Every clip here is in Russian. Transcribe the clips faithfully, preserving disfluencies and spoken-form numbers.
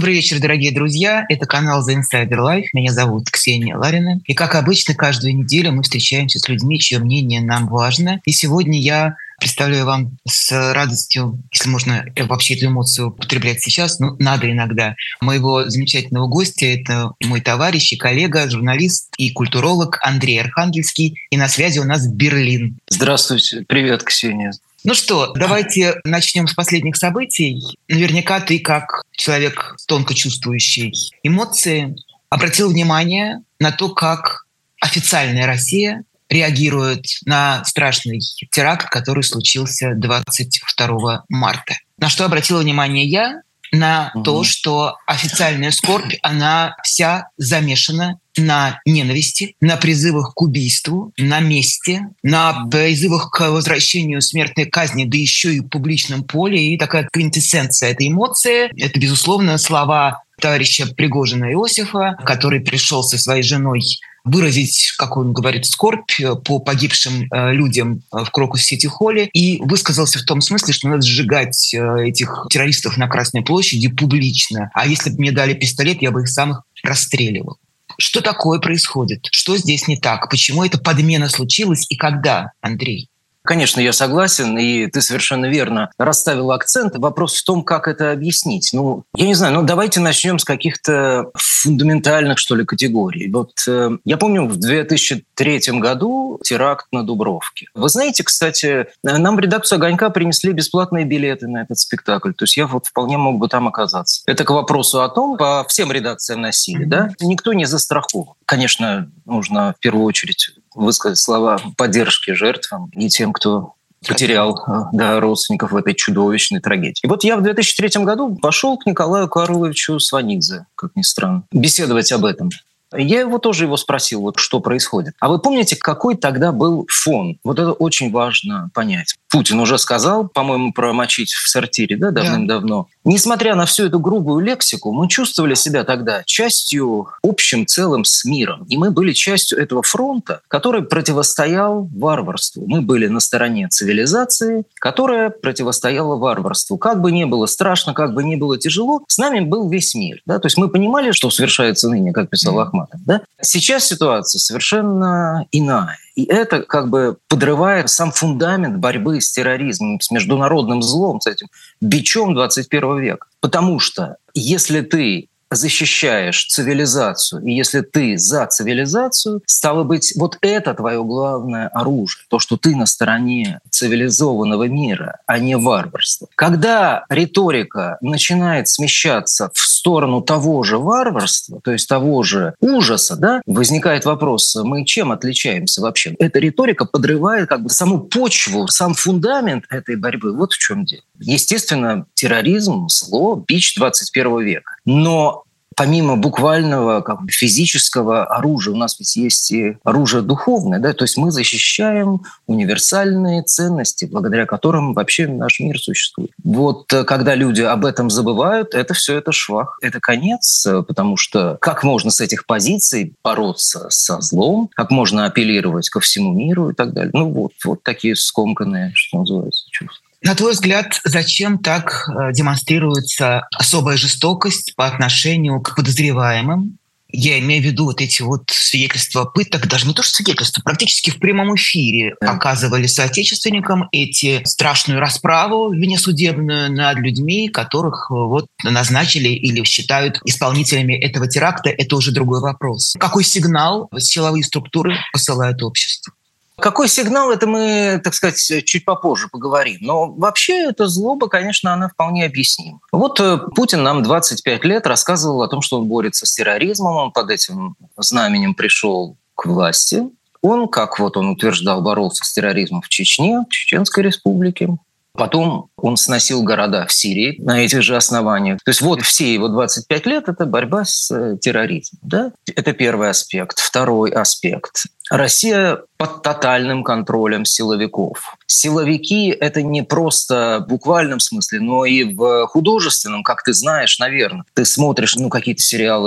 Добрый вечер, дорогие друзья. Это канал The Insider Life. Меня зовут Ксения Ларина. И, как обычно, каждую неделю мы встречаемся с людьми, чье мнение нам важно. И сегодня я представляю вам с радостью, если можно вообще эту эмоцию употреблять сейчас, но надо иногда, моего замечательного гостя. Это мой товарищ и коллега, журналист и культуролог Андрей Архангельский. И на связи у нас Берлин. Здравствуйте. Привет, Ксения. Ну что, давайте начнем с последних событий. Наверняка ты, как человек, тонко чувствующий эмоции, обратил внимание на то, как официальная Россия реагирует на страшный теракт, который случился двадцать второго марта. На что обратила внимание я? На угу. то, что официальная скорбь, она вся замешана на ненависти, на призывах к убийству, на мести, на призывах к возвращению смертной казни, да еще и в публичном поле. И такая квинтэссенция этой эмоции — это, безусловно, слова товарища Пригожина Иосифа, который пришел со своей женой выразить, как он говорит, скорбь по погибшим э, людям в Крокус-Сити-Холле, и высказался в том смысле, что надо сжигать э, этих террористов на Красной площади публично. А если бы мне дали пистолет, я бы их самых расстреливал. Что такое происходит? Что здесь не так? Почему эта подмена случилась и когда, Андрей? Конечно, я согласен, и ты совершенно верно расставил акцент. Вопрос в том, как это объяснить. Ну, я не знаю, ну давайте начнем с каких-то фундаментальных, что ли, категорий. Вот э, я помню, в две тысячи третьем году теракт на Дубровке. Вы знаете, кстати, нам в редакцию «Огонька» принесли бесплатные билеты на этот спектакль. То есть я вот вполне мог бы там оказаться. Это к вопросу о том, по всем редакциям носили, mm-hmm. да? Никто не застрахован. Конечно, нужно в первую очередь высказать слова поддержки жертвам и тем, кто потерял да, родственников в этой чудовищной трагедии. И вот я в две тысячи третьем году пошел к Николаю Карловичу Сванидзе, как ни странно, беседовать об этом. Я его тоже его спросил, вот что происходит. А вы помните, какой тогда был фон? Вот это очень важно понять. Путин уже сказал, по-моему, промочить в сортире, да, давным-давно. Да. Несмотря на всю эту грубую лексику, мы чувствовали себя тогда частью, общим целым с миром. И мы были частью этого фронта, который противостоял варварству. Мы были на стороне цивилизации, которая противостояла варварству. Как бы ни было страшно, как бы ни было тяжело, с нами был весь мир. Да? То есть мы понимали, что совершается ныне, как писал Ахматов. Да? Сейчас ситуация совершенно иная. И это как бы подрывает сам фундамент борьбы с терроризмом, с международным злом, с этим бичом двадцать первого века. Потому что если ты защищаешь цивилизацию, и если ты за цивилизацию, стало быть, вот это твое главное оружие, то, что ты на стороне цивилизованного мира, а не варварства. Когда риторика начинает смещаться в сторону того же варварства, то есть того же ужаса, да, возникает вопрос, мы чем отличаемся вообще? Эта риторика подрывает как бы саму почву, сам фундамент этой борьбы. Вот в чем дело. Естественно, терроризм, зло, бич двадцать первого века. Но помимо буквального как бы, физического оружия, у нас ведь есть и оружие духовное, да, то есть мы защищаем универсальные ценности, благодаря которым вообще наш мир существует. Вот когда люди об этом забывают, это все это швах, это конец, потому что как можно с этих позиций бороться со злом, как можно апеллировать ко всему миру и так далее. Ну вот, вот такие скомканные, что называется, чувства. На твой взгляд, зачем так демонстрируется особая жестокость по отношению к подозреваемым? Я имею в виду вот эти вот свидетельства пыток, даже не то что свидетельства, практически в прямом эфире оказывали соотечественникам эти страшную расправу внесудебную над людьми, которых вот назначили или считают исполнителями этого теракта. Это уже другой вопрос. Какой сигнал силовые структуры посылают обществу? Какой сигнал, это мы, так сказать, чуть попозже поговорим. Но вообще эта злоба, конечно, она вполне объяснима. Вот Путин нам двадцать пять лет рассказывал о том, что он борется с терроризмом, он под этим знаменем пришел к власти. Он, как вот он утверждал, боролся с терроризмом в Чечне, в Чеченской республике. Потом он сносил города в Сирии на этих же основаниях. То есть вот все его двадцать пять лет — это борьба с терроризмом. Да? Это первый аспект. Второй аспект. Россия под тотальным контролем силовиков. Силовики — это не просто в буквальном смысле, но и в художественном, как ты знаешь, наверное. Ты смотришь ну, какие-то сериалы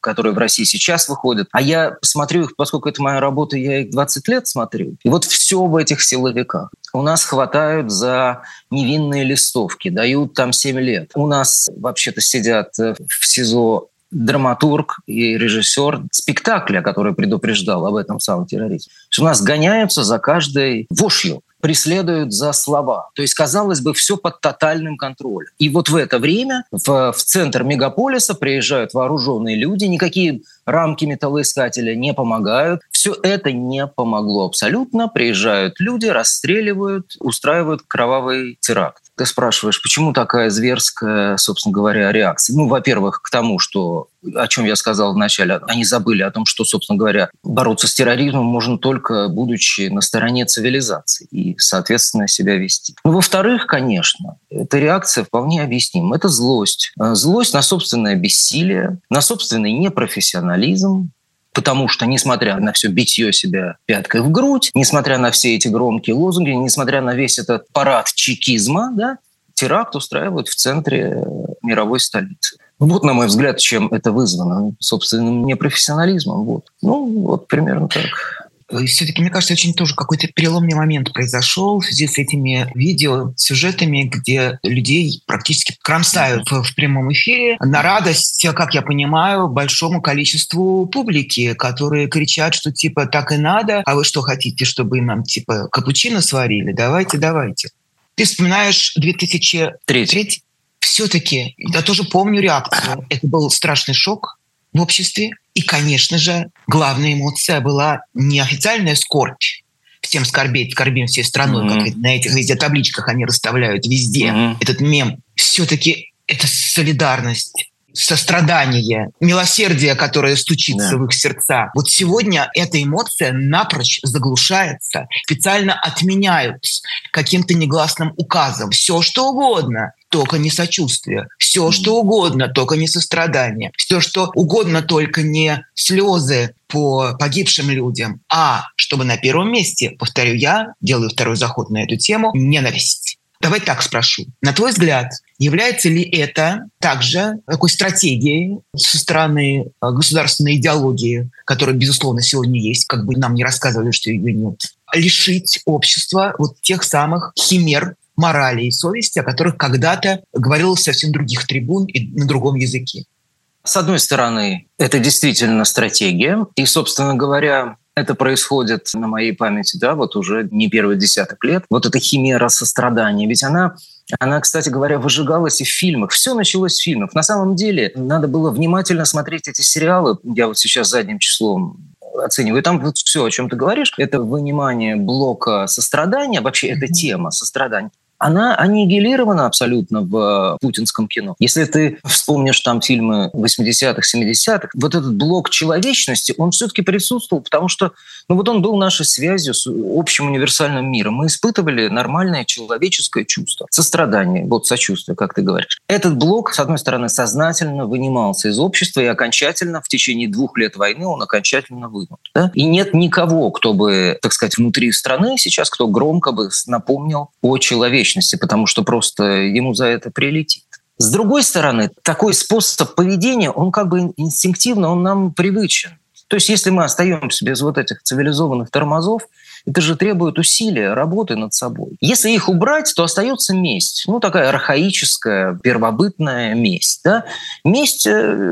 которые в России сейчас выходят. А я смотрю их, поскольку это моя работа, я их двадцать лет смотрю. И вот все в этих силовиках. У нас хватают за невинные листовки, дают там семь лет. У нас вообще-то сидят в СИЗО драматург и режиссер спектакля, который предупреждал об этом самом терроризме. То есть у нас гоняются за каждой вошью, преследуют за слова. То есть, казалось бы, все под тотальным контролем. И вот в это время в, в центр мегаполиса приезжают вооруженные люди, никакие рамки металлоискателя не помогают. Все это не помогло абсолютно. Приезжают люди, расстреливают, устраивают кровавый теракт. Ты спрашиваешь, почему такая зверская, собственно говоря, реакция? Ну, во-первых, к тому, что, о чем я сказал вначале, они забыли о том, что, собственно говоря, бороться с терроризмом можно только будучи на стороне цивилизации и, соответственно, себя вести. Ну, во-вторых, конечно, эта реакция вполне объяснима. Это злость. Злость на собственное бессилие, на собственный непрофессионализм, потому что, несмотря на все битье себя пяткой в грудь, несмотря на все эти громкие лозунги, несмотря на весь этот парад чекизма, да, теракт устраивают в центре мировой столицы. Вот, на мой взгляд, чем это вызвано. Собственным непрофессионализмом. Вот. Ну, вот примерно так. Все-таки, мне кажется, очень тоже какой-то переломный момент произошел в связи с этими видеосюжетами, где людей практически кромсают в, в прямом эфире на радость, как я понимаю, большому количеству публики, которые кричат, что типа так и надо, а вы что хотите, чтобы нам типа капучино сварили? Давайте, давайте. Ты вспоминаешь две тысячи третий? Все-таки, я тоже помню реакцию. Это был страшный шок в обществе. И, конечно же, главная эмоция была не официальная скорбь. Всем скорбеть, скорбим всей страной, mm-hmm. как на этих везде табличках они расставляют везде. Mm-hmm. Этот мем. Все-таки это солидарность, сострадание, милосердие, которое стучится yeah. в их сердца. Вот сегодня эта эмоция напрочь заглушается, специально отменяют каким-то негласным указом. Все, что угодно, только не сочувствие. Все, mm-hmm. что угодно, только не сострадание. Все, что угодно, только не слезы по погибшим людям, а чтобы на первом месте, повторю я, делаю второй заход на эту тему, ненависть. Давай так спрошу. На твой взгляд, является ли это также такой стратегией со стороны государственной идеологии, которая, безусловно, сегодня есть, как бы нам не рассказывали, что ее нет, лишить общества вот тех самых химер морали и совести, о которых когда-то говорилось совсем других трибун и на другом языке? С одной стороны, это действительно стратегия. И, собственно говоря, это происходит на моей памяти, да, вот уже не первый десяток лет. Вот эта химера сострадания. Ведь она, она, кстати говоря, выжигалась и в фильмах. Все началось с фильмов. На самом деле, надо было внимательно смотреть эти сериалы. Я вот сейчас задним числом оцениваю. И там вот все, о чем ты говоришь, это вынимание блока сострадания, вообще эта тема сострадания, она аннигилирована абсолютно в путинском кино. Если ты вспомнишь там фильмы восьмидесятых, семидесятых, вот этот блок человечности, он все-таки присутствовал, потому что ну вот он был нашей связью с общим универсальным миром. Мы испытывали нормальное человеческое чувство, сострадание, вот сочувствие, как ты говоришь. Этот блок, с одной стороны, сознательно вынимался из общества, и окончательно в течение двух лет войны он окончательно вынут. Да? И нет никого, кто бы, так сказать, внутри страны сейчас, кто громко бы напомнил о человечности, потому что просто ему за это прилетит. С другой стороны, такой способ поведения, он как бы инстинктивно, он нам привычен. То есть если мы остаемся без вот этих цивилизованных тормозов, это же требует усилия, работы над собой. Если их убрать, то остается месть. Ну, такая архаическая, первобытная месть. Да? Месть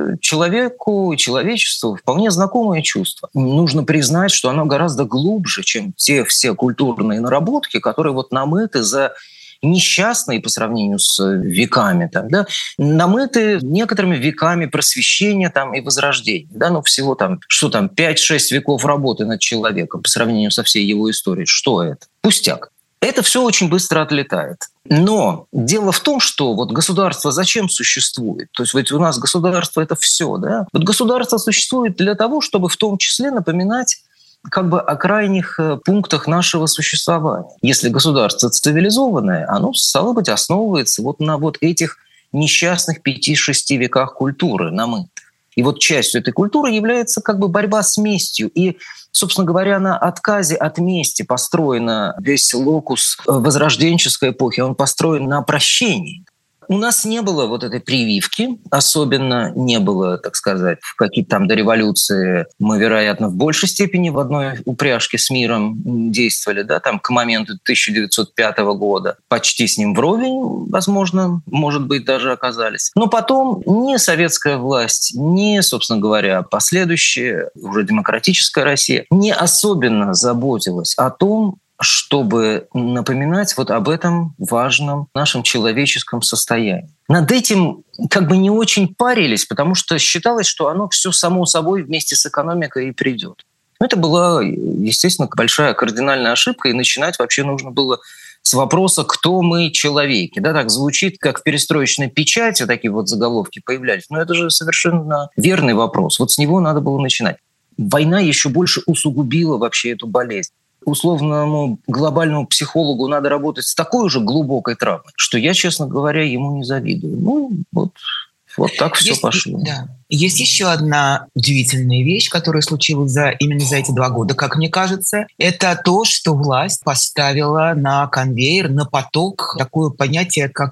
человеку, человечеству вполне знакомое чувство. Нужно признать, что оно гораздо глубже, чем те все культурные наработки, которые вот намыты за несчастные по сравнению с веками, там, да, намыты некоторыми веками просвещения там, и возрождения. Да, ну, всего там, что там, пять-шесть веков работы над человеком по сравнению со всей его историей. Что это? Пустяк. Это все очень быстро отлетает. Но дело в том, что вот государство зачем существует? То есть ведь у нас государство — это все. Да? Вот государство существует для того, чтобы в том числе напоминать как бы о крайних пунктах нашего существования. Если государство цивилизованное, оно, стало быть, основывается вот на вот этих несчастных пяти-шести веках культуры намытых. И вот частью этой культуры является как бы борьба с местью. И, собственно говоря, на отказе от мести построен весь локус возрожденческой эпохи, он построен на прощении. У нас не было вот этой прививки, особенно не было, так сказать, в какие-то там до революции мы, вероятно, в большей степени в одной упряжке с миром действовали, да, там к моменту тысяча девятьсот пятого года почти с ним вровень, возможно, может быть, даже оказались. Но потом ни советская власть, ни, собственно говоря, последующая уже демократическая Россия не особенно заботилась о том, чтобы напоминать вот об этом важном нашем человеческом состоянии. Над этим как бы не очень парились, потому что считалось, что оно все само собой вместе с экономикой и придет. Но это была, естественно, большая кардинальная ошибка, и начинать вообще нужно было с вопроса, кто мы, человеки. Да, так звучит, как в перестроечной печати такие вот заголовки появлялись. Но это же совершенно верный вопрос. Вот с него надо было начинать. Война еще больше усугубила вообще эту болезнь. Условному глобальному психологу надо работать с такой уже глубокой травмой, что я, честно говоря, ему не завидую. Ну, вот, вот так все Есть, пошло. Да. Есть еще одна удивительная вещь, которая случилась за, именно за эти два года, как мне кажется. Это то, что власть поставила на конвейер, на поток такое понятие, как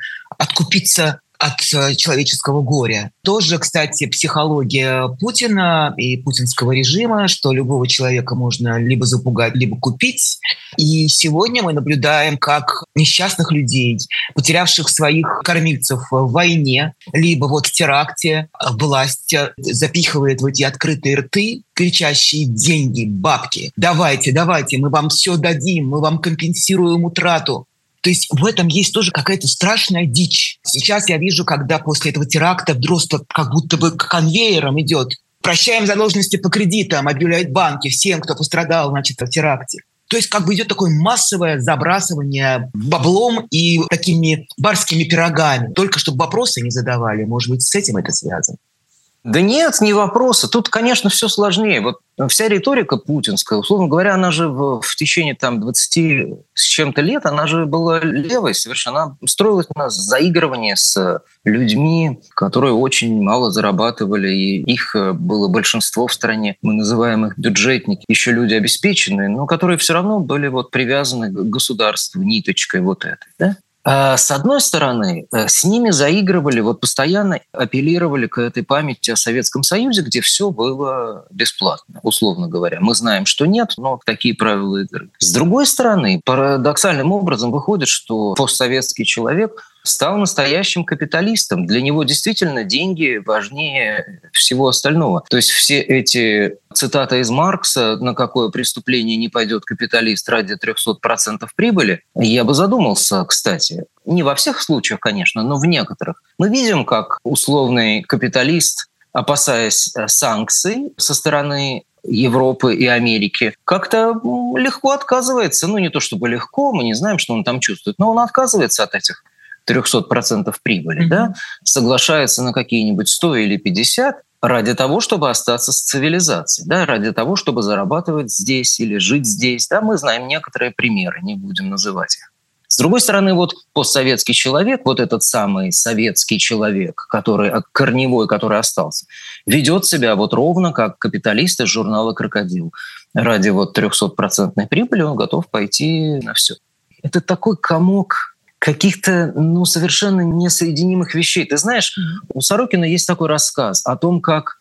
«откупиться от человеческого горя». Тоже, кстати, психология Путина и путинского режима, что любого человека можно либо запугать, либо купить. И сегодня мы наблюдаем, как несчастных людей, потерявших своих кормильцев в войне, либо вот в теракте, власть запихивает в эти открытые рты кричащие деньги, бабки. Давайте, давайте, мы вам все дадим, мы вам компенсируем утрату. То есть в этом есть тоже какая-то страшная дичь. Сейчас я вижу, когда после этого теракта вдруг как будто бы конвейером идет. Прощаем задолженности по кредитам, объявляют банки всем, кто пострадал, значит, в теракте. То есть как бы идет такое массовое забрасывание баблом и такими барскими пирогами. Только чтобы вопросы не задавали. Может быть, с этим это связано? Да нет, не вопроса. Тут, конечно, все сложнее. Вот вся риторика путинская, условно говоря, она же в, в течение там, двадцати с чем-то лет, она же была левой совершенно. Она строилась на заигрывание с людьми, которые очень мало зарабатывали, и их было большинство в стране. Мы называем их бюджетники, еще люди обеспеченные, но которые все равно были вот привязаны к государству ниточкой вот этой, да? С одной стороны, с ними заигрывали, вот постоянно апеллировали к этой памяти о Советском Союзе, где все было бесплатно, условно говоря. Мы знаем, что нет, но такие правила игры. С другой стороны, парадоксальным образом выходит, что постсоветский человек стал настоящим капиталистом. Для него действительно деньги важнее всего остального. То есть все эти цитаты из Маркса «На какое преступление не пойдет капиталист ради триста процентов прибыли», я бы задумался, кстати. Не во всех случаях, конечно, но в некоторых. Мы видим, как условный капиталист, опасаясь санкций со стороны Европы и Америки, как-то легко отказывается. Ну, не то чтобы легко, мы не знаем, что он там чувствует, но он отказывается от этих триста процентов прибыли, mm-hmm. да, соглашается на какие-нибудь сто или пятьдесят ради того, чтобы остаться с цивилизацией, да, ради того, чтобы зарабатывать здесь или жить здесь. Да, мы знаем некоторые примеры, не будем называть их. С другой стороны, вот постсоветский человек, вот этот самый советский человек, который корневой, который остался, ведет себя вот ровно как капиталист из журнала «Крокодил». Ради вот трехсотпроцентной прибыли он готов пойти на все. Это такой комок каких-то, ну, совершенно несоединимых вещей. Ты знаешь, у Сорокина есть такой рассказ о том, как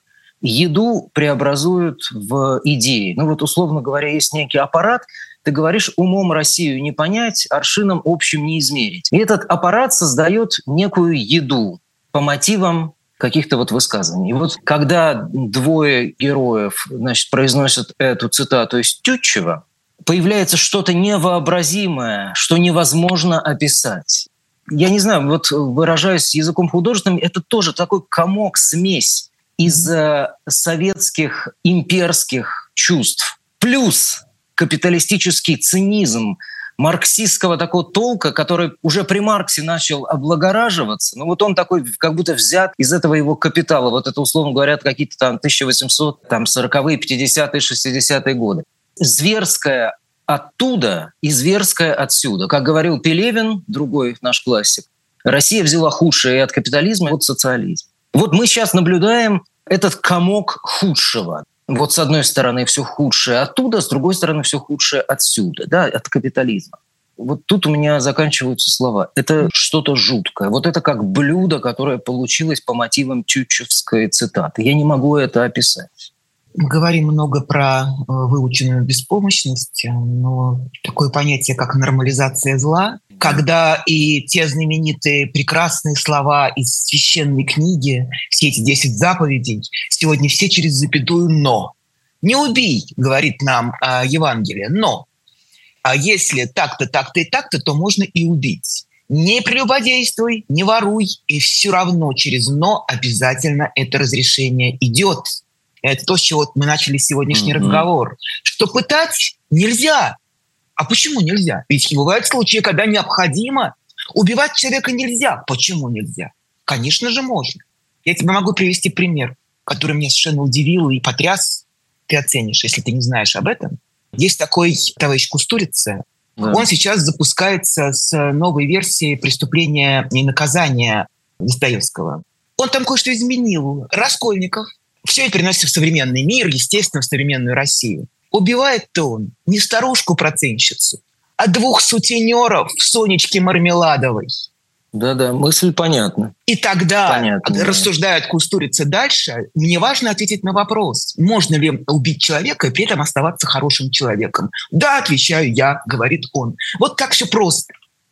еду преобразуют в идеи. Ну вот, условно говоря, есть некий аппарат, ты говоришь, умом Россию не понять, аршином общим не измерить. И этот аппарат создает некую еду по мотивам каких-то вот высказываний. И вот когда двое героев, значит, произносят эту цитату из Тютчева, появляется что-то невообразимое, что невозможно описать. Я не знаю, вот выражаясь языком художественным, это тоже такой комок, смесь из советских имперских чувств. Плюс капиталистический цинизм марксистского такого толка, который уже при Марксе начал облагораживаться. Ну вот он такой как будто взят из этого его капитала. Вот это, условно говоря, какие-то там тысяча восемьсот сороковые, пятидесятые, шестидесятые годы. Зверское оттуда и зверское отсюда. Как говорил Пелевин, другой наш классик, Россия взяла худшее и от капитализма, и от социализма. Вот мы сейчас наблюдаем этот комок худшего. Вот с одной стороны все худшее оттуда, с другой стороны все худшее отсюда, да, от капитализма. вот тут у меня заканчиваются слова. Это что-то жуткое. Вот это как блюдо, которое получилось по мотивам тютчевской цитаты. Я не могу это описать. Мы говорим много про выученную беспомощность, но такое понятие, как нормализация зла, когда и те знаменитые прекрасные слова из священной книги, все эти десять заповедей, сегодня все через запятую «но». «Не убей», говорит нам Евангелие, «но». А если так-то, так-то и так-то, то можно и убить. Не прелюбодействуй, не воруй, и все равно через «но» обязательно это разрешение идет. Это то, с чего мы начали сегодняшний mm-hmm. разговор. Что пытать нельзя. А почему нельзя? Ведь бывают случаи, когда необходимо. Убивать человека нельзя. Почему нельзя? Конечно же, можно. Я тебе могу привести пример, который меня совершенно удивил и потряс. Ты оценишь, если ты не знаешь об этом. Есть такой товарищ Кустурица. Mm-hmm. Он сейчас запускается с новой версией «Преступления и наказания» Достоевского. Он там кое-что изменил. Раскольников. Все это переносится в современный мир, естественно, в современную Россию. Убивает-то он не старушку-процентщицу, а двух сутенеров Сонечки Мармеладовой. Да-да, мысль понятна. И тогда, понятно, рассуждает Кустурица дальше, мне важно ответить на вопрос, можно ли убить человека и при этом оставаться хорошим человеком. Да, отвечаю я, говорит он. Вот так все просто.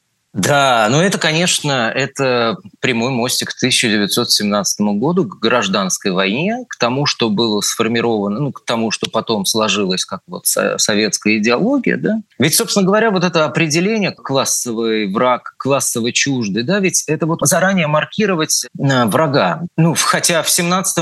Да, ну это, конечно, это прямой мостик к тысяча девятьсот семнадцатому году, к гражданской войне, к тому, что было сформировано, ну, к тому, что потом сложилось как вот советская идеология, да. Ведь, собственно говоря, вот это определение классовый враг, классовый чуждый, да, ведь это вот заранее маркировать врага. Ну, хотя в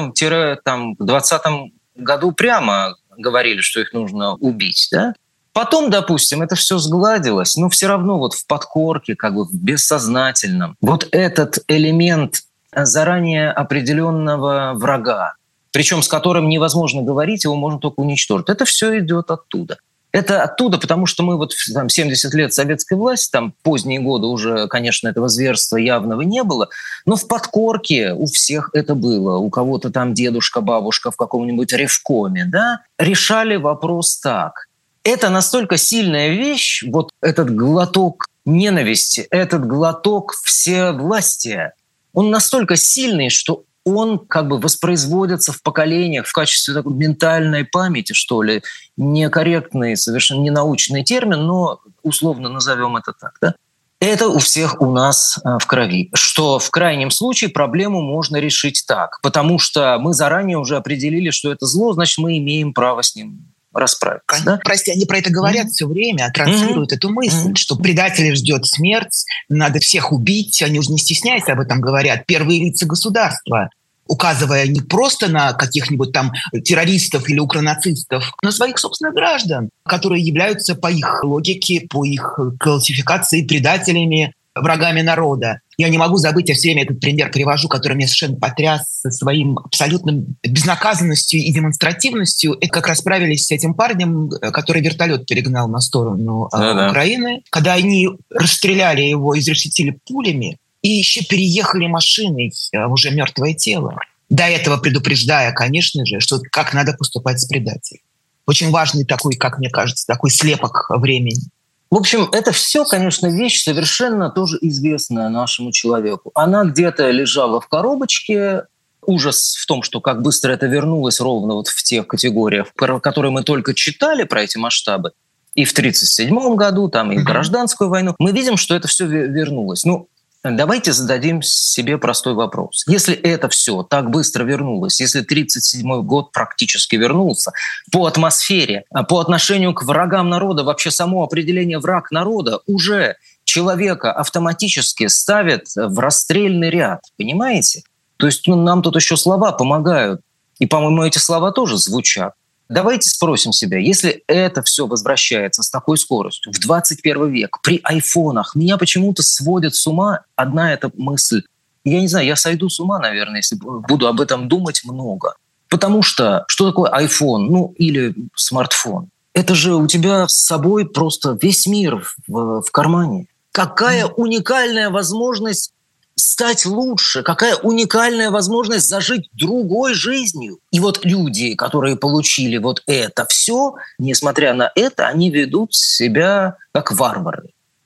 семнадцатом-двадцатом году прямо говорили, что их нужно убить, да. Потом, допустим, это все сгладилось, но все равно вот в подкорке, как бы в бессознательном, вот этот элемент заранее определенного врага, причем с которым невозможно говорить, его можно только уничтожить. Это все идет оттуда. Это оттуда, потому что мы вот там, семьдесят лет советской власти, там поздние годы уже, конечно, этого зверства явного не было, но в подкорке у всех это было. У кого-то там дедушка, бабушка в каком-нибудь ревкоме, да, решали вопрос так. Это настолько сильная вещь, вот этот глоток ненависти, этот глоток всевластия, он настолько сильный, что он как бы воспроизводится в поколениях в качестве такой ментальной памяти, что ли, некорректный, совершенно ненаучный термин, но условно назовем это так, да? Это у всех у нас в крови, что в крайнем случае проблему можно решить так, потому что мы заранее уже определили, что это зло, значит, мы имеем право с ним расправиться. Да? Прости, они про это говорят mm-hmm. все время, транслируют mm-hmm. эту мысль, mm-hmm. что предателей ждет смерть, надо всех убить, они уже не стесняясь об этом говорят, первые лица государства, указывая не просто на каких-нибудь там террористов или укронацистов, но на своих собственных граждан, которые являются по их логике, по их классификации предателями, врагами народа. Я не могу забыть, я все время этот пример привожу, который меня совершенно потряс своим абсолютным безнаказанностью и демонстративностью. Это как расправились с этим парнем, который вертолет перегнал на сторону да-да. Украины. Когда они расстреляли его, изрешетили пулями и еще переехали машиной уже мертвое тело. До этого предупреждая, конечно же, что как надо поступать с предателем. Очень важный такой, как мне кажется, такой слепок времени. В общем, это все, конечно, вещь совершенно тоже известная нашему человеку. Она где-то лежала в коробочке. Ужас в том, что как быстро это вернулось ровно вот в тех категориях, которые мы только читали про эти масштабы. И в тридцать седьмом году, там, и в гражданскую войну. Мы видим, что это все вернулось. Ну, давайте зададим себе простой вопрос. Если это все так быстро вернулось, если тридцать седьмой год практически вернулся, по атмосфере, по отношению к врагам народа, вообще само определение «враг народа» уже человека автоматически ставит в расстрельный ряд, понимаете? То есть ну, нам тут еще слова помогают. И, по-моему, эти слова тоже звучат. Давайте спросим себя, если это все возвращается с такой скоростью в двадцать первый век, при айфонах, меня почему-то сводит с ума одна эта мысль. Я не знаю, я сойду с ума, наверное, если буду об этом думать много. Потому что что такое айфон, ну или смартфон? Это же у тебя с собой просто весь мир в, в кармане. Какая уникальная возможность стать лучше, какая уникальная возможность зажить другой жизнью. И вот люди, которые получили вот это все, несмотря на это, они ведут себя как варвары.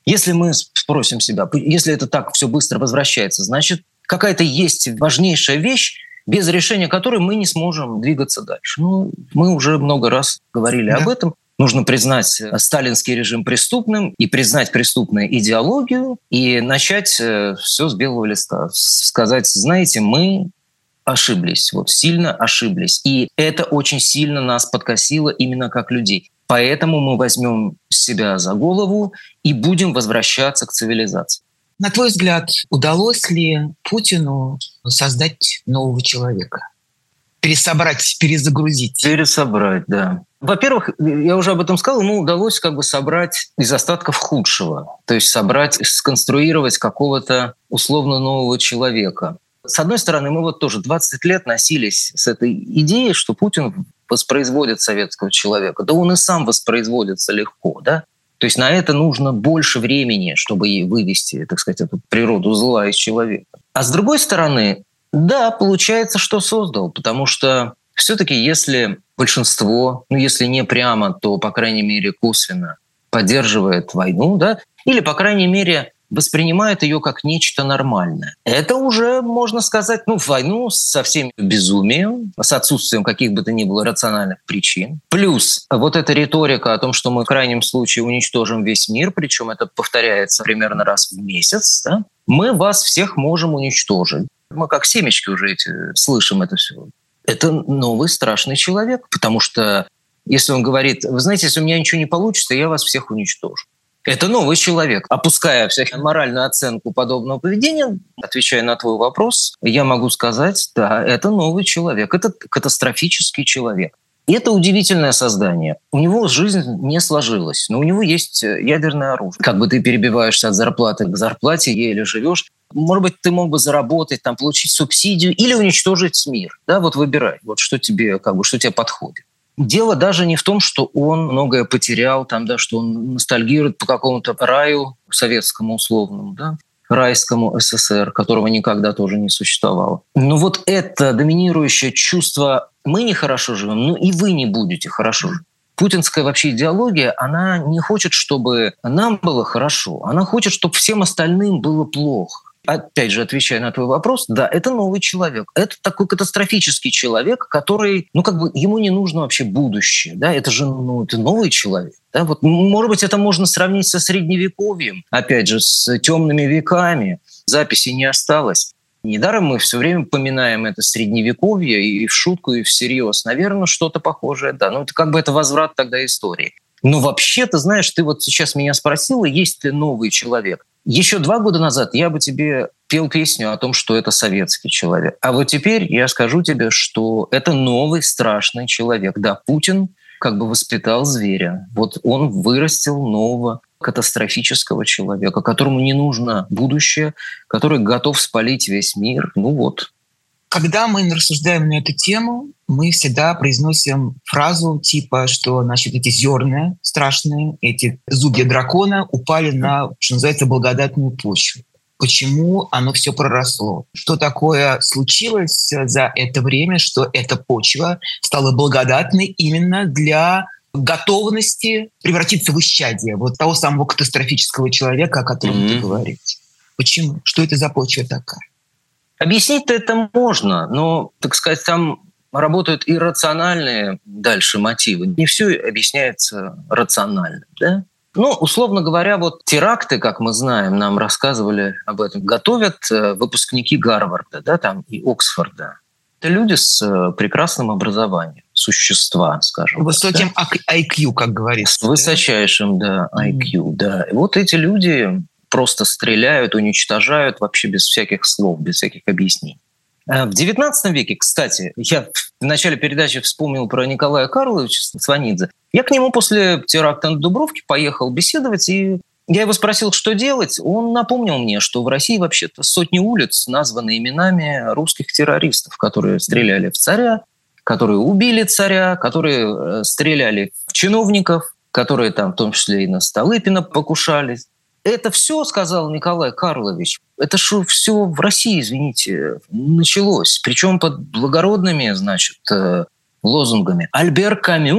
Если мы спросим себя, если это так все быстро возвращается, значит, какая-то есть важнейшая вещь, без решения которой мы не сможем двигаться дальше. Ну, мы уже много раз говорили да. об этом. Нужно признать сталинский режим преступным и признать преступную идеологию и начать все с белого листа. Сказать, знаете, мы ошиблись, вот сильно ошиблись. И это очень сильно нас подкосило именно как людей. Поэтому мы возьмем себя за голову и будем возвращаться к цивилизации. На твой взгляд, удалось ли Путину создать нового человека? Пересобрать, перезагрузить? Пересобрать, да. Во-первых, я уже об этом сказал, ему удалось как бы собрать из остатков худшего. То есть собрать, сконструировать какого-то условно нового человека. С одной стороны, мы вот тоже двадцать лет носились с этой идеей, что Путин воспроизводит советского человека. Да он и сам воспроизводится легко, да? То есть на это нужно больше времени, чтобы вывести, так сказать, эту природу зла из человека. А с другой стороны, да, получается, что создал, потому что все-таки если большинство, ну если не прямо, то, по крайней мере, косвенно поддерживает войну, да, или, по крайней мере, воспринимает ее как нечто нормальное. Это уже, можно сказать, ну, войну со всем безумием, с отсутствием каких бы то ни было рациональных причин. Плюс вот эта риторика о том, что мы в крайнем случае уничтожим весь мир, причем это повторяется примерно раз в месяц, да? Мы вас всех можем уничтожить. Мы как семечки уже эти слышим это все. Это новый страшный человек, потому что если он говорит, вы знаете, если у меня ничего не получится, я вас всех уничтожу. Это новый человек. Опуская всякую моральную оценку подобного поведения, отвечая на твой вопрос, я могу сказать, да, это новый человек, это катастрофический человек. И это удивительное создание. У него жизнь не сложилась, но у него есть ядерное оружие. Как бы ты перебиваешься от зарплаты к зарплате, еле живешь. Может быть, ты мог бы заработать, там, получить субсидию или уничтожить мир. Да, вот выбирай, вот что тебе, как бы, что тебе подходит. Дело даже не в том, что он многое потерял, там, да, что он ностальгирует по какому-то раю советскому условному, да, райскому СССР, которого никогда тоже не существовало. Но вот это доминирующее чувство «мы нехорошо живем», ну и вы не будете хорошо жить. Путинская вообще идеология, она не хочет, чтобы нам было хорошо, она хочет, чтобы всем остальным было плохо. Опять же, отвечая на твой вопрос, да, это новый человек. Это такой катастрофический человек, который, ну, как бы, ему не нужно вообще будущее, да, это же, ну, это новый человек. Да? Вот, может быть, это можно сравнить со Средневековьем, опять же, с темными веками. Записи не осталось. Недаром мы все время поминаем это Средневековье и в шутку, и всерьез. Наверное, что-то похожее, да. Ну, это как бы это возврат тогда истории. Но вообще, ты знаешь, ты вот сейчас меня спросила, есть ли новый человек. Еще два года назад я бы тебе пел песню о том, что это советский человек. А вот теперь я скажу тебе, что это новый страшный человек. Да, Путин как бы воспитал зверя. Вот он вырастил нового катастрофического человека, которому не нужно будущее, который готов спалить весь мир. Ну вот. Когда мы рассуждаем на эту тему, мы всегда произносим фразу типа, что, значит, эти зерна страшные, эти зубья дракона упали на, что называется, благодатную почву. Почему оно все проросло? Что такое случилось за это время, что эта почва стала благодатной именно для готовности превратиться в исчадие вот того самого катастрофического человека, о котором mm-hmm. ты говоришь? Почему? Что это за почва такая? Объяснить-то это можно, но, так сказать, там работают иррациональные дальше мотивы. Не все объясняется рационально, да? Ну, условно говоря, вот теракты, как мы знаем, нам рассказывали об этом, готовят выпускники Гарварда, да, там и Оксфорда. Это люди с прекрасным образованием, существа, скажем. Высоким да? ай кью, как говорится. С высочайшим, да, ай кью, mm-hmm. да. И вот эти люди просто стреляют, уничтожают вообще без всяких слов, без всяких объяснений. В девятнадцатом веке, кстати, я в начале передачи вспомнил про Николая Карловича Сванидзе. Я к нему после теракта на Дубровке поехал беседовать, и я его спросил, что делать. Он напомнил мне, что в России вообще-то сотни улиц названы именами русских террористов, которые стреляли в царя, которые убили царя, которые стреляли в чиновников, которые там в том числе и на Столыпина покушались. Это все, сказал Николай Карлович, это что все в России, извините, началось. Причем под благородными, значит, лозунгами. Альбер Камю,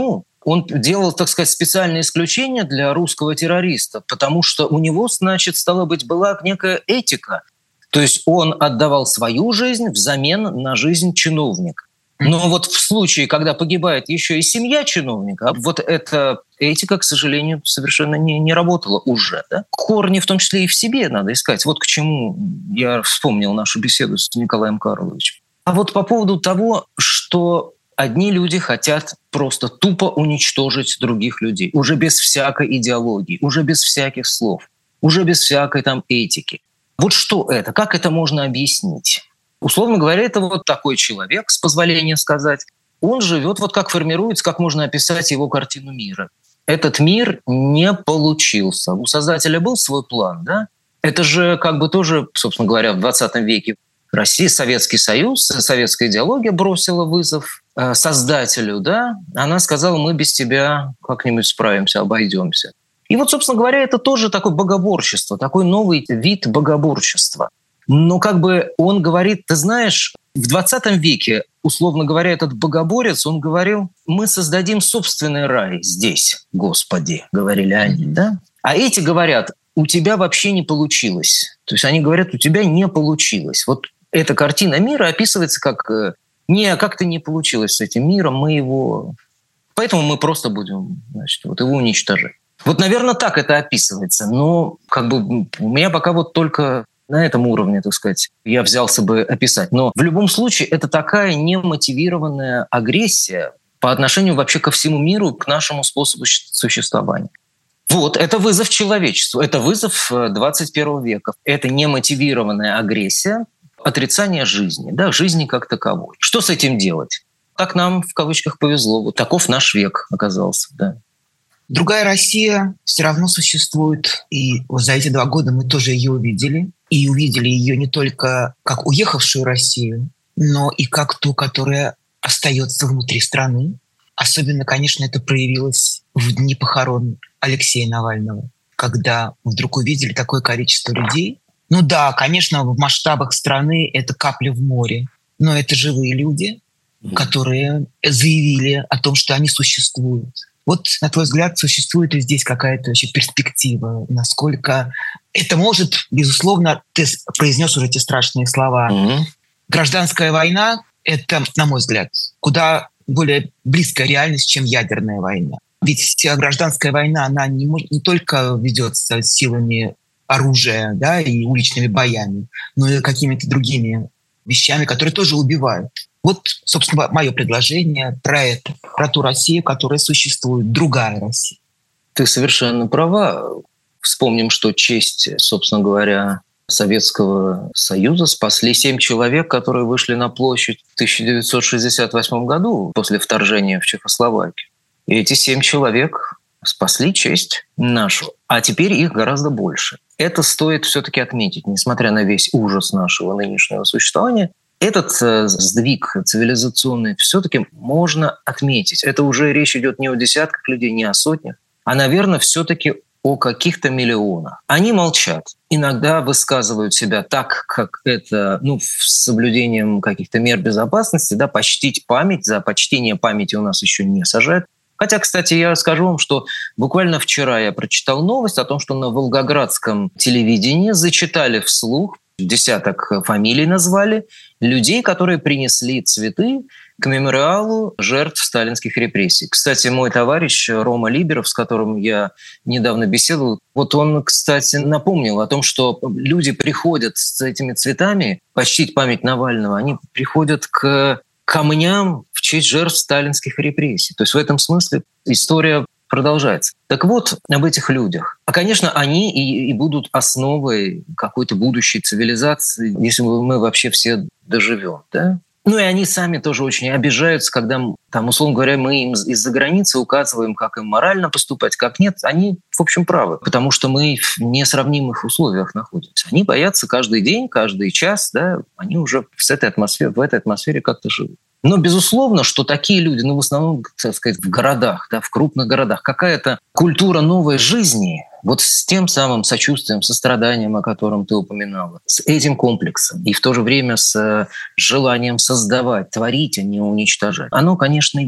Он делал, так сказать, специальное исключение для русского террориста, потому что у него, значит, стало быть, была некая этика. То есть он отдавал свою жизнь взамен на жизнь чиновника. Но вот в случае, когда погибает еще и семья чиновника, вот эта этика, к сожалению, совершенно не, не работала уже. Да? Корни в том числе и в себе надо искать. Вот к чему я вспомнил нашу беседу с Николаем Карловичем. А вот по поводу того, что одни люди хотят просто тупо уничтожить других людей, уже без всякой идеологии, уже без всяких слов, уже без всякой там этики. Вот что это? Как это можно объяснить? Условно говоря, это вот такой человек, с позволения сказать, он живет, вот как формируется, как можно описать его картину мира. Этот мир не получился. У создателя был свой план, да? Это же как бы тоже, собственно говоря, в двадцатом веке Россия, Советский Союз, советская идеология бросила вызов э, создателю, да? Она сказала, мы без тебя как-нибудь справимся, обойдемся. И вот, собственно говоря, это тоже такое богоборчество, такой новый вид богоборчества. Но как бы он говорит, ты знаешь, в двадцатом веке, условно говоря, этот богоборец, он говорил, мы создадим собственный рай здесь, Господи, говорили они, да? А эти говорят, у тебя вообще не получилось. То есть они говорят, у тебя не получилось. Вот эта картина мира описывается как, не, как-то не получилось с этим миром, мы его... Поэтому мы просто будем, значит, вот его уничтожать. Вот, наверное, так это описывается. Но как бы у меня пока вот только... На этом уровне, так сказать, я взялся бы описать. Но в любом случае это такая немотивированная агрессия по отношению вообще ко всему миру, к нашему способу существования. Вот, это вызов человечеству, это вызов двадцать первого века. Это немотивированная агрессия, отрицание жизни, да, жизни как таковой. Что с этим делать? Так нам, в кавычках, повезло. Вот таков наш век оказался, да. Другая Россия все равно существует, и вот за эти два года мы тоже ее увидели. И увидели ее не только как уехавшую Россию, но и как ту, которая остается внутри страны. Особенно, конечно, это проявилось в дни похорон Алексея Навального, когда вдруг увидели такое количество людей. Ну да, конечно, в масштабах страны это капля в море, но это живые люди, которые заявили о том, что они существуют. Вот, на твой взгляд, существует ли здесь какая-то вообще перспектива? Насколько это может, безусловно, ты произнес уже эти страшные слова. Mm-hmm. Гражданская война — это, на мой взгляд, куда более близкая реальность, чем ядерная война. Ведь гражданская война, она не, не только ведется силами оружия, да, и уличными боями, но и какими-то другими вещами, которые тоже убивают. Вот, собственно, мое предложение про это, про ту Россию, которая существует, другая Россия. Ты совершенно права. Вспомним, что честь, собственно говоря, Советского Союза спасли семь человек, которые вышли на площадь в тысяча девятьсот шестьдесят восьмом году после вторжения в Чехословакию. И эти семь человек спасли честь нашу, а теперь их гораздо больше. Это стоит все-таки отметить, несмотря на весь ужас нашего нынешнего существования. Этот сдвиг цивилизационный все-таки можно отметить. Это уже речь идет не о десятках людей, не о сотнях, а, наверное, все-таки о каких-то миллионах. Они молчат. Иногда высказывают себя так, как это, ну, с соблюдением каких-то мер безопасности, да, почтить память. За почтение памяти у нас еще не сажают. Хотя, кстати, я расскажу вам, что буквально вчера я прочитал новость о том, что на волгоградском телевидении зачитали вслух, десяток фамилий назвали, людей, которые принесли цветы к мемориалу жертв сталинских репрессий. Кстати, мой товарищ Рома Либеров, с которым я недавно беседовал, вот он, кстати, напомнил о том, что люди приходят с этими цветами почтить память Навального, они приходят к камням в честь жертв сталинских репрессий. То есть в этом смысле история продолжается. Так вот, об этих людях. А, конечно, они и, и будут основой какой-то будущей цивилизации, если мы вообще все доживем. Да? Ну и они сами тоже очень обижаются, когда, там, условно говоря, мы им из-за границы указываем, как им морально поступать, как нет. Они, в общем, правы, потому что мы в несравнимых условиях находимся. Они боятся каждый день, каждый час, да, они уже с этой атмосферой, в этой атмосфере как-то живут. Но, безусловно, что такие люди, ну, в основном, так сказать, в городах, да, в крупных городах, какая-то культура новой жизни, вот с тем самым сочувствием, состраданием, о котором ты упоминала, с этим комплексом и в то же время с желанием создавать, творить, а не уничтожать, оно, конечно, есть.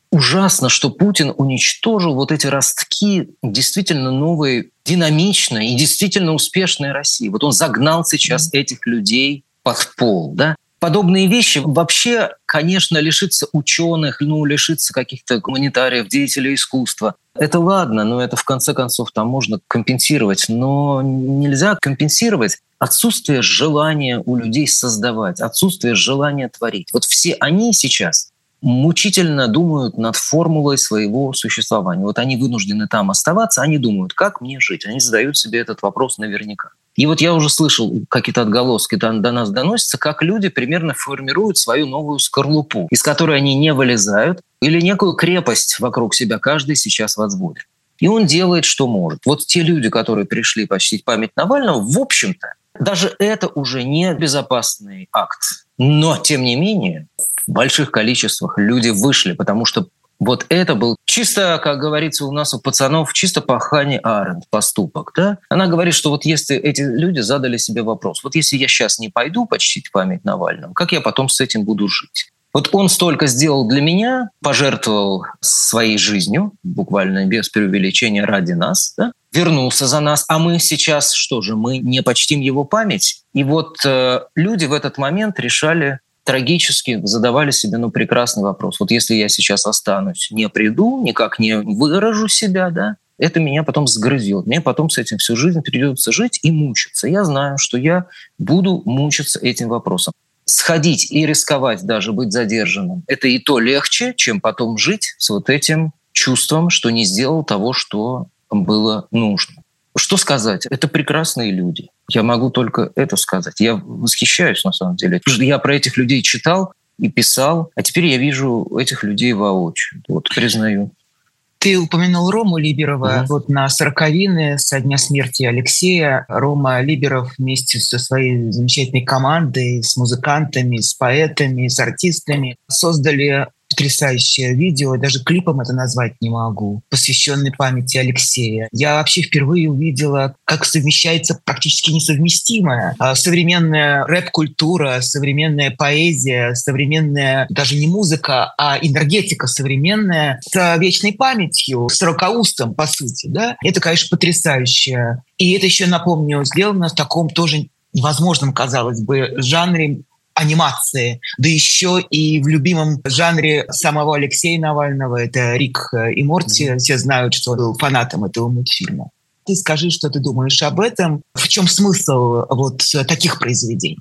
ужасно, что Путин уничтожил вот эти ростки действительно новой, динамичной и действительно успешной России. Вот он загнал сейчас этих людей под пол, да? Подобные вещи вообще, конечно, лишиться ученых, ну, лишиться каких-то гуманитариев, деятелей искусства. Это ладно, но это в конце концов там можно компенсировать. Но нельзя компенсировать отсутствие желания у людей создавать, отсутствие желания творить. Вот все они сейчас мучительно думают над формулой своего существования. Вот они вынуждены там оставаться, они думают, как мне жить. Они задают себе этот вопрос наверняка. И вот я уже слышал, какие-то отголоски до, до нас доносятся, как люди примерно формируют свою новую скорлупу, из которой они не вылезают, или некую крепость вокруг себя каждый сейчас возводит. И он делает, что может. Вот те люди, которые пришли почтить память Навального, в общем-то, даже это уже не безопасный акт. Но, тем не менее, в больших количествах люди вышли, потому что вот это был чисто, как говорится у нас у пацанов, чисто по Ханне Аренд поступок. Да? Она говорит, что вот если эти люди задали себе вопрос, вот если я сейчас не пойду почтить память Навального, как я потом с этим буду жить? Вот он столько сделал для меня, пожертвовал своей жизнью, буквально без преувеличения, ради нас, да? Вернулся за нас, а мы сейчас что же, мы не почтим его память? И вот э, люди в этот момент решали, трагически задавали себе ну, прекрасный вопрос. Вот если я сейчас останусь, не приду, никак не выражу себя, да, это меня потом сгрызет. Мне потом с этим всю жизнь придется жить и мучиться. Я знаю, что я буду мучиться этим вопросом. Сходить и рисковать, даже быть задержанным, это и то легче, чем потом жить с вот этим чувством, что не сделал того, что было нужно. Что сказать? Это прекрасные люди. Я могу только это сказать. Я восхищаюсь, на самом деле. Потому что я про этих людей читал и писал, а теперь я вижу этих людей воочию. Вот, признаю. Ты упомянул Рому Либерова. Mm-hmm. Вот на сороковины, со дня смерти Алексея, Рома Либеров вместе со своей замечательной командой, с музыкантами, с поэтами, с артистами создали потрясающее видео, даже клипом это назвать не могу, посвященный памяти Алексея. Я вообще впервые увидела, как совмещается практически несовместимое. Современная рэп-культура, современная поэзия, современная даже не музыка, а энергетика современная с вечной памятью, с рокоустом, по сути. Да? Это, конечно, потрясающе. И это еще, напомню, сделано в таком тоже невозможном, казалось бы, жанре анимации, да еще и в любимом жанре самого Алексея Навального, это Рик и Морти, mm-hmm. все знают, что он был фанатом этого мультфильма. Ты скажи, что ты думаешь об этом, в чем смысл вот таких произведений?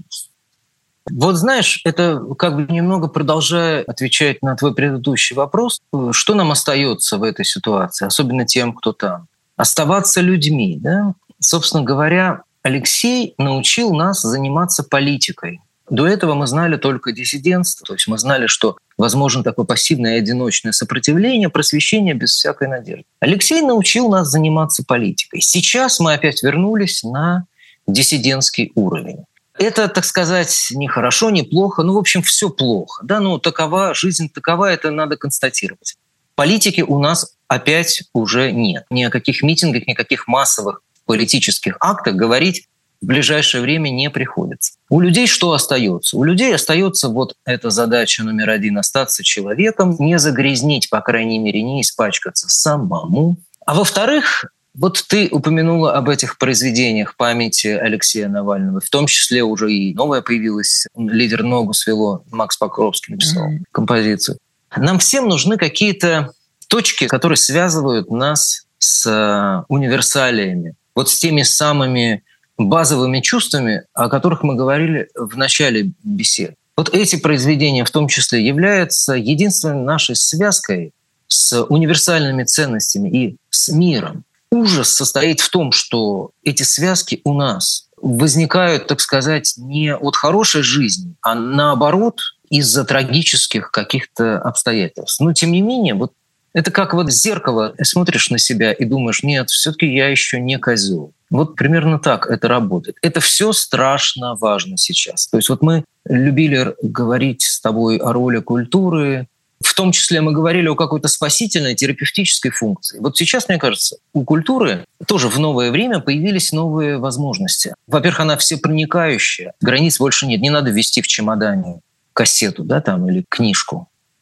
Вот знаешь, это как бы немного продолжая отвечать на твой предыдущий вопрос, что нам остается в этой ситуации, особенно тем, кто там? Оставаться людьми, да? Собственно говоря, Алексей научил нас заниматься политикой. До этого мы знали только диссидентство, то есть мы знали, что возможно такое пассивное и одиночное сопротивление, просвещение без всякой надежды. Алексей научил нас заниматься политикой. Сейчас мы опять вернулись на диссидентский уровень. Это, так сказать, не хорошо, не плохо, ну, в общем, все плохо. Да? Ну, такова жизнь, такова, это надо констатировать. Политики у нас опять уже нет. Ни о каких митингах, ни о каких массовых политических актах говорить в ближайшее время не приходится. У людей что остается? У людей остается вот эта задача номер один — остаться человеком, не загрязнить, по крайней мере, не испачкаться самому. А во-вторых, вот ты упомянула об этих произведениях памяти Алексея Навального, в том числе уже и новая появилась, «Лидер ногу свело», Макс Покровский написал mm-hmm. композицию. Нам всем нужны какие-то точки, которые связывают нас с универсалиями, вот с теми самыми базовыми чувствами, о которых мы говорили в начале беседы. Вот эти произведения в том числе являются единственной нашей связкой с универсальными ценностями и с миром. Ужас состоит в том, что эти связки у нас возникают, так сказать, не от хорошей жизни, а наоборот из-за трагических каких-то обстоятельств. Но тем не менее, вот это как вот зеркало, смотришь на себя и думаешь, нет, все-таки я еще не козел. Вот примерно так это работает. Это все страшно важно сейчас. То есть вот мы любили говорить с тобой о роли культуры, в том числе мы говорили о какой-то спасительной терапевтической функции. Вот сейчас, мне кажется, у культуры тоже в новое время появились новые возможности. Во-первых, она всепроникающая, границ больше нет, не надо вести в чемодане кассету, да, там, или книжку.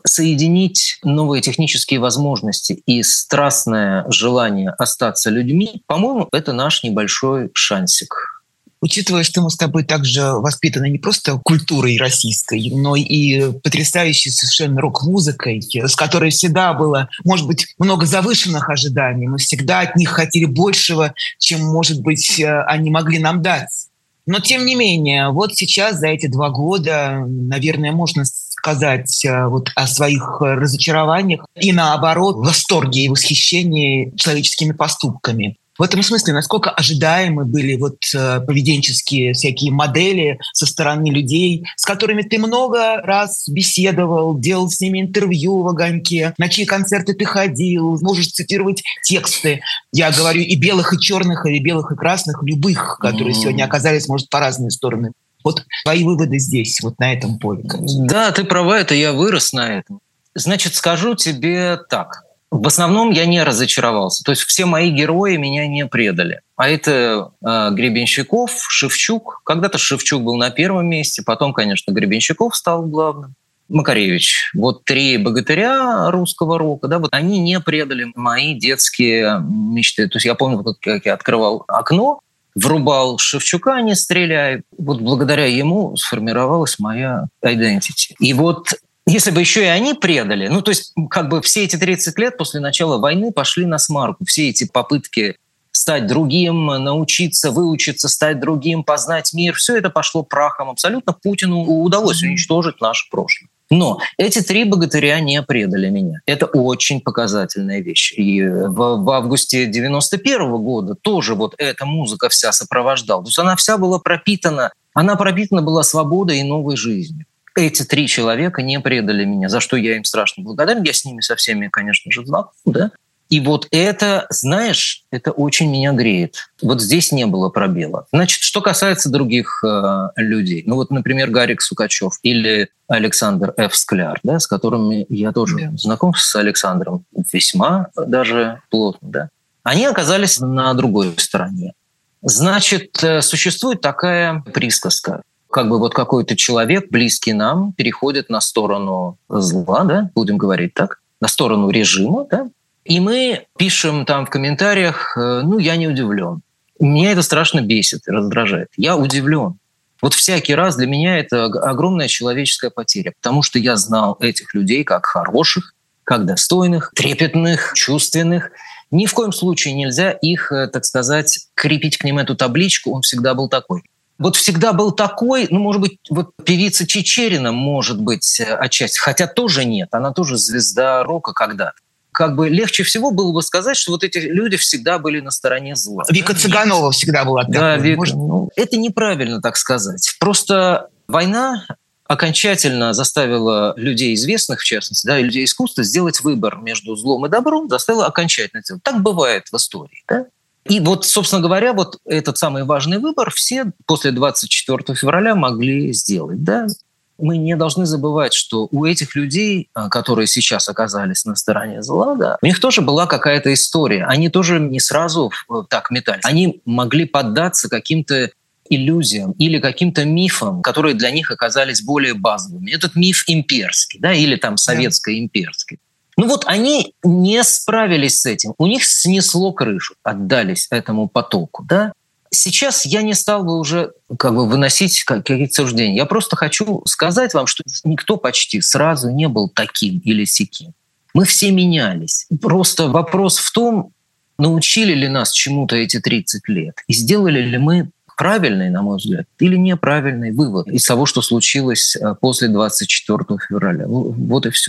соединить новые технические возможности и страстное желание остаться людьми, по-моему, это наш небольшой шансик. Учитывая, что мы с тобой также воспитаны не просто культурой российской, но и потрясающей совершенно рок-музыкой, с которой всегда было, может быть, много завышенных ожиданий, мы всегда от них хотели большего, чем, может быть, они могли нам дать. Но, тем не менее, вот сейчас, за эти два года, наверное, можно сказать вот о своих разочарованиях и, наоборот, восторге и восхищении человеческими поступками. В этом смысле, насколько ожидаемы были вот э, поведенческие всякие модели со стороны людей, с которыми ты много раз беседовал, делал с ними интервью в «Огоньке», на чьи концерты ты ходил, можешь цитировать тексты. Я говорю и белых, и черных, и белых, и красных, любых, которые mm. сегодня оказались, может, по разные стороны. Вот твои выводы здесь, вот на этом поле. Да, ты права, это я вырос на этом. Значит, скажу тебе так. В основном я не разочаровался. То есть все мои герои меня не предали. А это э, Гребенщиков, Шевчук. Когда-то Шевчук был на первом месте, потом, конечно, Гребенщиков стал главным. Макаревич. Вот три богатыря русского рока, да, вот они не предали мои детские мечты. То есть я помню, как я открывал окно, врубал Шевчука, не стреляй. Вот благодаря ему сформировалась моя identity. И вот если бы еще и они предали, ну то есть как бы все эти тридцать лет после начала войны пошли на смарку. Все эти попытки стать другим, научиться, выучиться, стать другим, познать мир, все это пошло прахом. Абсолютно Путину удалось уничтожить наше прошлое. Но эти три богатыря не предали меня. Это очень показательная вещь. И в, в августе девяносто первого года тоже вот эта музыка вся сопровождала. То есть она вся была пропитана, она пропитана была свободой и новой жизнью. Эти три человека не предали меня, за что я им страшно благодарен. Я с ними со всеми, конечно же, знаком, да. И вот это, знаешь, это очень меня греет. Вот здесь не было пробела. Значит, что касается других э, людей, ну вот, например, Гарик Сукачев или Александр Ф. Скляр, да, с которыми я тоже yeah. знаком, с Александром весьма даже плотно, да. Они оказались на другой стороне. Значит, существует такая присказка. Как бы вот какой-то человек, близкий нам, переходит на сторону зла, да, будем говорить так, на сторону режима, да, и мы пишем там в комментариях, ну, я не удивлен. Меня это страшно бесит и раздражает. Я удивлен. Вот всякий раз для меня это огромная человеческая потеря, потому что я знал этих людей как хороших, как достойных, трепетных, чувственных. Ни в коем случае нельзя их, так сказать, крепить к ним эту табличку, он всегда был такой. Вот всегда был такой, ну, может быть, вот певица Чичерина, может быть, отчасти, хотя тоже нет, она тоже звезда рока когда-то. Как бы легче всего было бы сказать, что вот эти люди всегда были на стороне зла. Вика да? Цыганова всегда была такой. Да, Вика, может... ну, это неправильно так сказать. Просто война окончательно заставила людей известных, в частности, да, и людей искусства сделать выбор между злом и добром, заставила окончательно сделать. Так бывает в истории, да? И вот, собственно говоря, вот этот самый важный выбор все после двадцать четвёртого февраля могли сделать. Да? Мы не должны забывать, что у этих людей, которые сейчас оказались на стороне зла, да, у них тоже была какая-то история. Они тоже не сразу так метались. Они могли поддаться каким-то иллюзиям или каким-то мифам, которые для них оказались более базовыми. Этот миф имперский, да, или там советско-имперский. Ну вот они не справились с этим. У них снесло крышу, отдались этому потоку. Да? Сейчас я не стал бы уже как бы выносить какие-то суждения. Я просто хочу сказать вам, что никто почти сразу не был таким или сяким. Мы все менялись. Просто вопрос в том, научили ли нас чему-то эти тридцать лет, и сделали ли мы правильный, на мой взгляд, или неправильный вывод из того, что случилось после двадцать четвёртого февраля. Вот и все.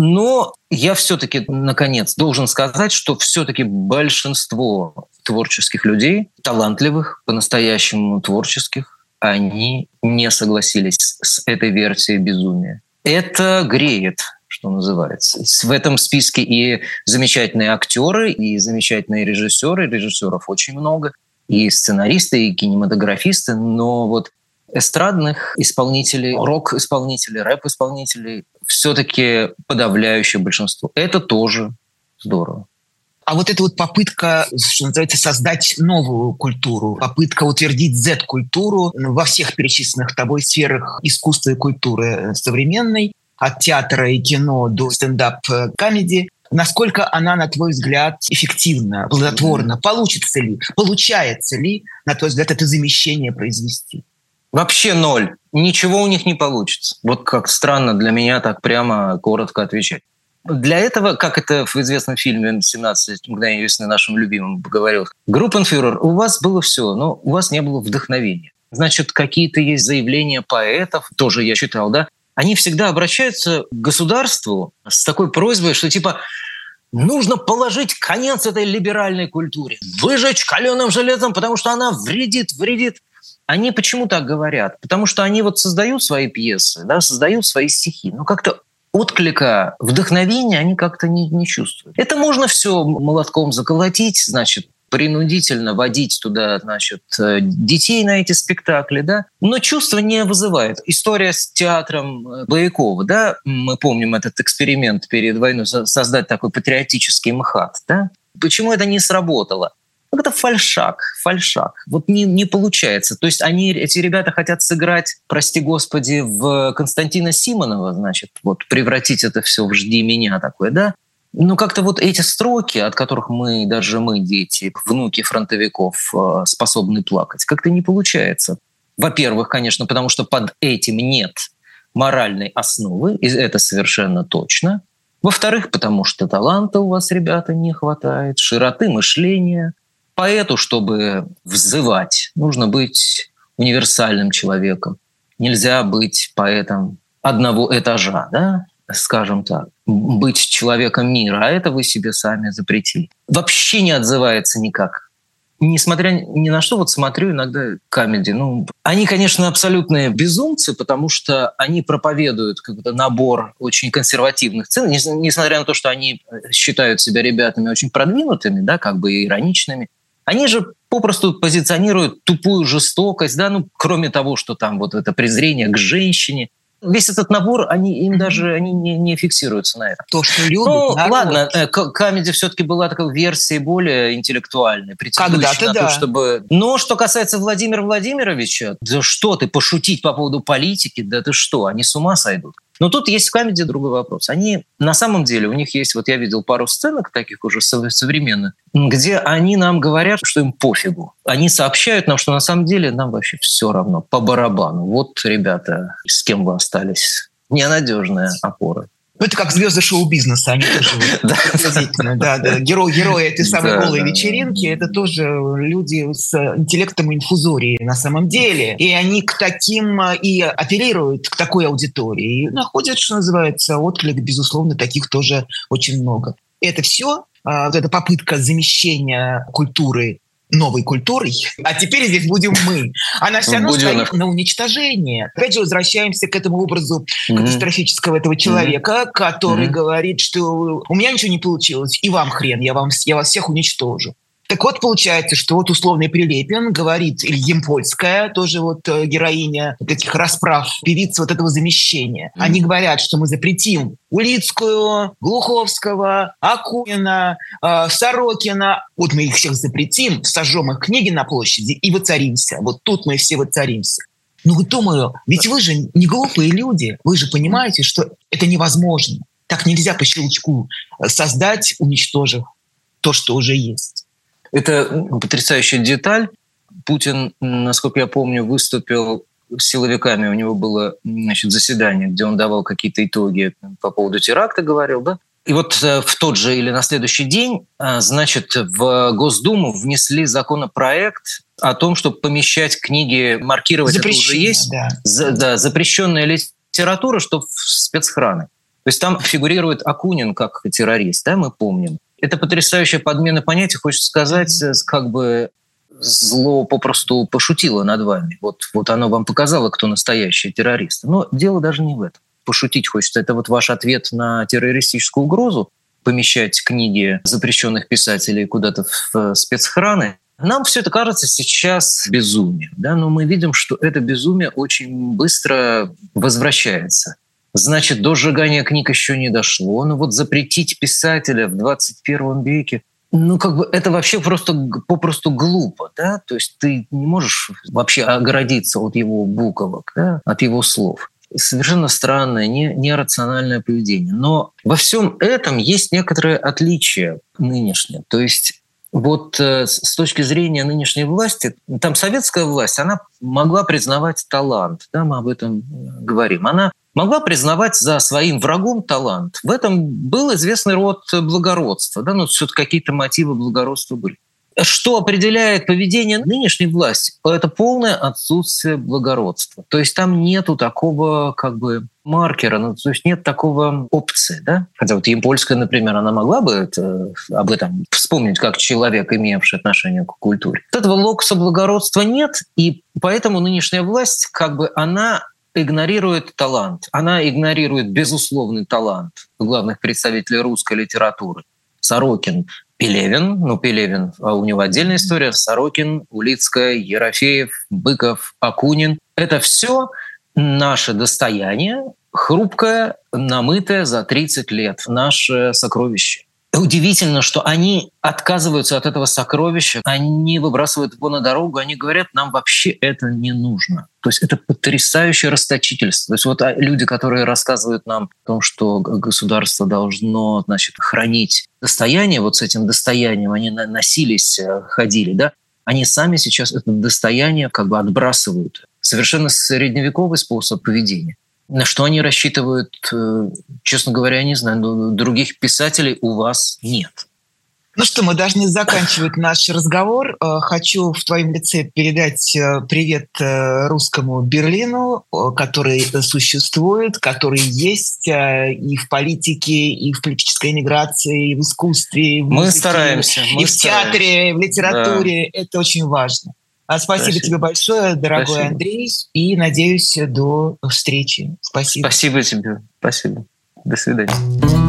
Но я все-таки, наконец, должен сказать, что все-таки большинство творческих людей, талантливых, по-настоящему творческих, они не согласились с этой версией безумия. Это греет, что называется. В этом списке и замечательные актеры, и замечательные режиссеры. Режиссеров очень много. И сценаристы, и кинематографисты. Но вот эстрадных исполнителей, рок-исполнителей, рэп-исполнителей все-таки подавляющее большинство. Это тоже здорово. А вот эта вот попытка, что называется, создать новую культуру, попытка утвердить зет-культуру во всех перечисленных тобой сферах искусства и культуры современной, от театра и кино до стендап-комедии. Насколько она, на твой взгляд, эффективна, плодотворна? Получится ли, получается ли, на твой взгляд, это замещение произвести? Вообще ноль. Ничего у них не получится. Вот как странно для меня так прямо коротко отвечать. Для этого, как это в известном фильме «семнадцать мгновений весны» нашим любимым говорил, группенфюрер, у вас было все, но у вас не было вдохновения. Значит, какие-то есть заявления поэтов, тоже я читал, да, они всегда обращаются к государству с такой просьбой, что типа нужно положить конец этой либеральной культуре, выжечь каленым железом, потому что она вредит, вредит. Они почему так говорят? Потому что они вот создают свои пьесы, да, создают свои стихи, но как-то отклика, вдохновения они как-то не, не чувствуют. Это можно все молотком заколотить, значит, принудительно водить туда, значит, детей на эти спектакли, да, но чувства не вызывает. История с театром Боякова, да, мы помним этот эксперимент перед войной, создать такой патриотический МХАТ, да. Почему это не сработало? Это фальшак, фальшак. Вот не, не получается. То есть они, эти ребята хотят сыграть, прости господи, в Константина Симонова, значит, вот превратить это все в «Жди меня» такое, да? Но как-то вот эти строки, от которых мы, даже мы, дети, внуки фронтовиков, способны плакать, как-то не получается. Во-первых, конечно, потому что под этим нет моральной основы, и это совершенно точно. Во-вторых, потому что таланта у вас, ребята, не хватает, широты мышления. Поэту, чтобы взывать, нужно быть универсальным человеком. Нельзя быть поэтом одного этажа, да, скажем так. Быть человеком мира, а это вы себе сами запретили. Вообще не отзывается никак. Несмотря ни на что, вот смотрю иногда комедии. Ну, они, конечно, абсолютные безумцы, потому что они проповедуют какой-то набор очень консервативных цен, несмотря на то, что они считают себя ребятами очень продвинутыми, да, как бы ироничными. Они же попросту позиционируют тупую жестокость, да, ну, кроме того, что там вот это презрение к женщине. Весь этот набор, они, им даже они не, не фиксируются на этом. То, что любят Ну, народ. ладно, комедия все-таки была такой версией более интеллектуальной, претендующей на да. то, чтобы... Но что касается Владимира Владимировича, да что ты, пошутить по поводу политики, да ты что, они с ума сойдут. Но тут есть в комедии другой вопрос. Они, на самом деле, у них есть, вот я видел пару сценок таких уже современных, где они нам говорят, что им пофигу. Они сообщают нам, что на самом деле нам вообще все равно, по барабану. Вот, ребята, с кем вы остались? Ненадежная опора. Ну, это как звезды шоу-бизнеса, они тоже действительно, да, да. Герои, герои этой самой голой вечеринки, это тоже люди с интеллектом инфузории на самом деле. И они к таким и апеллируют, к такой аудитории. И находят, что называется, отклик, безусловно, таких тоже очень много. Это все, вот эта попытка замещения культуры новой культурой, а теперь здесь будем мы. Она все равно Буденов. стоит на уничтожение. Опять же, возвращаемся к этому образу mm-hmm. катастрофического этого человека, mm-hmm. который mm-hmm. говорит, что у меня ничего не получилось, и вам хрен, я, вам, я вас всех уничтожу. Так вот, получается, что вот условный Прилепин говорит, или Емпольская, тоже вот героиня вот этих расправ, певица вот этого замещения. Mm-hmm. Они говорят, что мы запретим Улицкую, Глуховского, Акунина, э, Сорокина. Вот мы их всех запретим, сожжем их книги на площади и воцаримся. Вот тут мы все воцаримся. Ну, вот думаю, ведь вы же не глупые люди. Вы же понимаете, что это невозможно. Так нельзя по щелчку создать, уничтожив то, что уже есть. Это потрясающая деталь. Путин, насколько я помню, выступил с силовиками. У него было, значит, заседание, где он давал какие-то итоги по поводу теракта, говорил, да? И вот в тот же или на следующий день, значит, в Госдуму внесли законопроект о том, чтобы помещать книги, маркировать, это уже есть, да. За, да, запрещенная литература, что в спецхраны. То есть там фигурирует Акунин как террорист, да, мы помним. Это потрясающая подмена понятий. Хочется сказать, как бы зло попросту пошутило над вами. Вот, вот оно вам показало, кто настоящий террорист. Но дело даже не в этом. Пошутить хочется. Это вот ваш ответ на террористическую угрозу. Помещать книги запрещенных писателей куда-то в спецхраны. Нам все это кажется сейчас безумием. Да? Но мы видим, что это безумие очень быстро возвращается. Значит, до сжигания книг еще не дошло. Но вот запретить писателя в двадцать первом веке, ну, как бы это вообще просто попросту глупо, да? То есть ты не можешь вообще оградиться от его буквок, да? От его слов. совершенно странное, не, нерациональное поведение. Но во всем этом есть некоторые отличия нынешние. То есть вот э, с точки зрения нынешней власти, там советская власть, она могла признавать талант, да, мы об этом говорим. Она могла признавать за своим врагом талант. В этом был известный род благородства, да, но все-таки какие-то мотивы благородства были. Что определяет поведение нынешней власти? Это полное отсутствие благородства. То есть там нету такого как бы маркера, ну, то есть нет такого опции. Да? Хотя вот Ямпольская, например, она могла бы это, об этом вспомнить как человек, имевший отношение к культуре. Вот этого локуса благородства нет, и поэтому нынешняя власть, как бы она игнорирует талант. Она игнорирует безусловный талант главных представителей русской литературы. Сорокин, Пелевин, ну, Пелевин, а у него отдельная история, Сорокин, Улицкая, Ерофеев, Быков, Акунин. Это все наше достояние, хрупкое, намытое за тридцать лет, наше сокровище. Удивительно, что они отказываются от этого сокровища, они выбрасывают его на дорогу, они говорят, нам вообще это не нужно. То есть это потрясающее расточительство. То есть вот люди, которые рассказывают нам о том, что государство должно, значит, хранить достояние, вот с этим достоянием они носились, ходили, да, они сами сейчас это достояние как бы отбрасывают. Совершенно средневековый способ поведения. На что они рассчитывают, честно говоря, я не знаю, но других писателей у вас нет. Ну что, мы должны заканчивать наш разговор. Хочу в твоем лице передать привет русскому Берлину, который существует, который есть и в политике, и в политической эмиграции, и в искусстве, и в музыке, мы стараемся, мы и в стараемся. театре, и в литературе. Да. Это очень важно. Спасибо, Спасибо тебе большое, дорогой Спасибо. Андрей, и надеюсь, до встречи. Спасибо. Спасибо тебе. Спасибо. До свидания.